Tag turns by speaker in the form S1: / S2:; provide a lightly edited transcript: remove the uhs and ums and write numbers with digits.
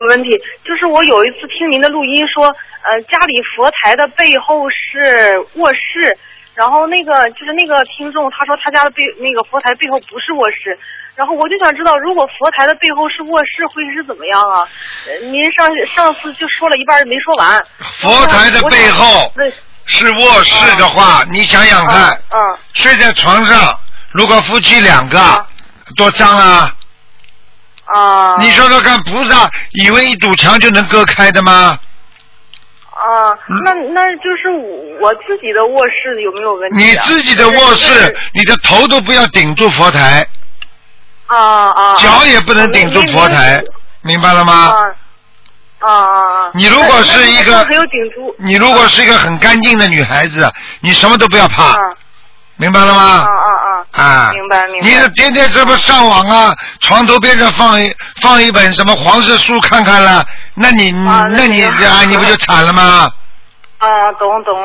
S1: 问题，就是我有一次听您的录音说，家里佛台的背后是卧室，然后那个听众他说他家的那个佛台背后不是卧室，然后我就想知道，如果佛台的背后是卧室会是怎么样啊？您上次就说了一半没说完。
S2: 佛台的背后是卧室的话，你想想看，睡在床上，如果夫妻两个，多脏啊！你说说看，菩萨以为一堵墙就能割开的吗？
S1: 那就是我自己的卧室有没有问题？
S2: 你自己的卧室，你的头都不要顶住佛台，脚也不能顶住佛台，明白了吗？你如果是一个，你如果是一个很干净的女孩子，你什么都不要怕，明白了吗？明白。你天天这么上网啊，床头边上放一本什么黄色书看看了，那你不就惨了吗？
S1: 懂。